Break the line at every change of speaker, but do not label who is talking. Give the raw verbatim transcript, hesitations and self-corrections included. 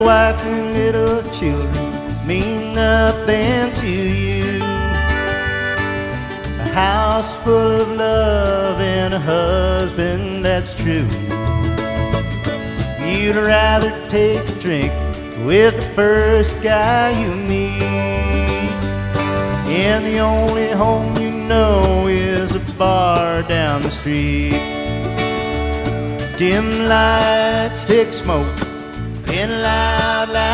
wife and little children mean nothing to you. A house full of love and a husband that's true. You'd rather take a drink with the first guy you meet, and the only home you know is a bar down the street. Dim lights, thick smoke, and loud, loud